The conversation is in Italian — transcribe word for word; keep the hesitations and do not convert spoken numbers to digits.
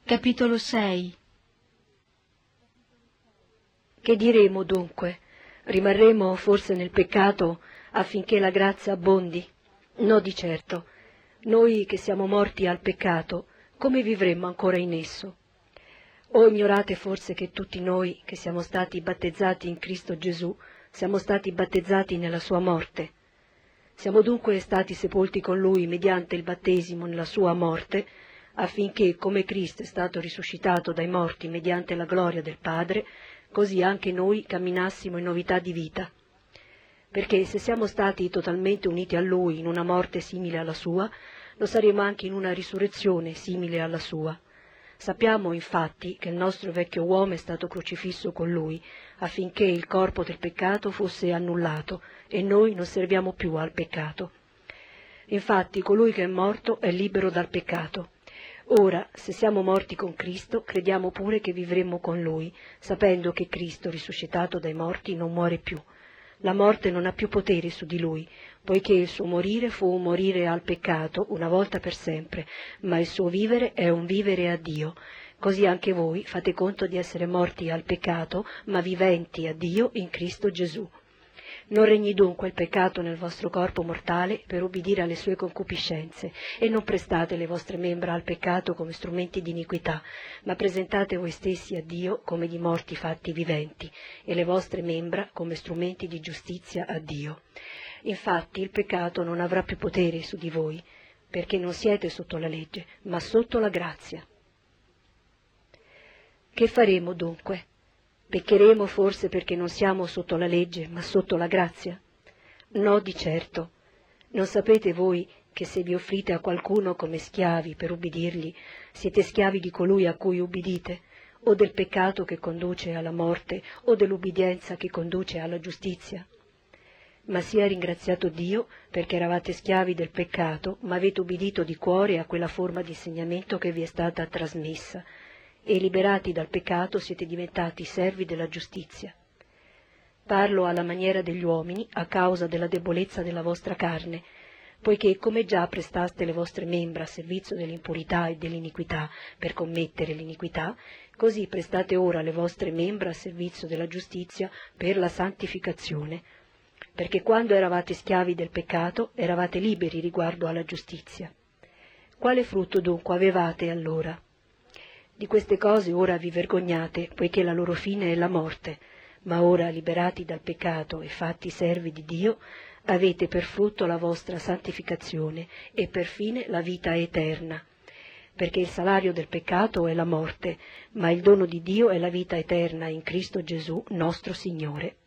Capitolo sei. Che diremo dunque? Rimarremo forse nel peccato affinché la grazia abbondi? No, di certo. Noi che siamo morti al peccato, come vivremmo ancora in esso? O ignorate forse che tutti noi che siamo stati battezzati in Cristo Gesù, siamo stati battezzati nella sua morte? Siamo dunque stati sepolti con Lui mediante il battesimo nella sua morte, affinché, come Cristo è stato risuscitato dai morti mediante la gloria del Padre, così anche noi camminassimo in novità di vita. Perché se siamo stati totalmente uniti a Lui in una morte simile alla sua, lo saremo anche in una risurrezione simile alla sua. Sappiamo infatti che il nostro vecchio uomo è stato crocifisso con Lui, affinché il corpo del peccato fosse annullato e noi non serviamo più al peccato. Infatti colui che è morto è libero dal peccato. Ora, se siamo morti con Cristo, crediamo pure che vivremo con Lui, sapendo che Cristo, risuscitato dai morti, non muore più. La morte non ha più potere su di Lui, poiché il suo morire fu un morire al peccato una volta per sempre, ma il suo vivere è un vivere a Dio. Così anche voi fate conto di essere morti al peccato, ma viventi a Dio in Cristo Gesù. Non regni dunque il peccato nel vostro corpo mortale per ubbidire alle sue concupiscenze, e non prestate le vostre membra al peccato come strumenti di iniquità, ma presentate voi stessi a Dio come di morti fatti viventi, e le vostre membra come strumenti di giustizia a Dio. Infatti il peccato non avrà più potere su di voi, perché non siete sotto la legge, ma sotto la grazia. Che faremo dunque? Peccheremo forse perché non siamo sotto la legge, ma sotto la grazia? No, di certo. Non sapete voi che se vi offrite a qualcuno come schiavi per ubbidirgli, siete schiavi di colui a cui ubbidite, o del peccato che conduce alla morte, o dell'ubbidienza che conduce alla giustizia? Ma sia ringraziato Dio, perché eravate schiavi del peccato, ma avete ubbidito di cuore a quella forma di insegnamento che vi è stata trasmessa, e liberati dal peccato siete diventati servi della giustizia. Parlo alla maniera degli uomini a causa della debolezza della vostra carne, poiché come già prestaste le vostre membra a servizio dell'impurità e dell'iniquità per commettere l'iniquità, così prestate ora le vostre membra a servizio della giustizia per la santificazione. Perché quando eravate schiavi del peccato, eravate liberi riguardo alla giustizia. Quale frutto dunque avevate allora? Di queste cose ora vi vergognate, poiché la loro fine è la morte, ma ora, liberati dal peccato e fatti servi di Dio, avete per frutto la vostra santificazione e per fine la vita eterna. Perché il salario del peccato è la morte, ma il dono di Dio è la vita eterna in Cristo Gesù, nostro Signore.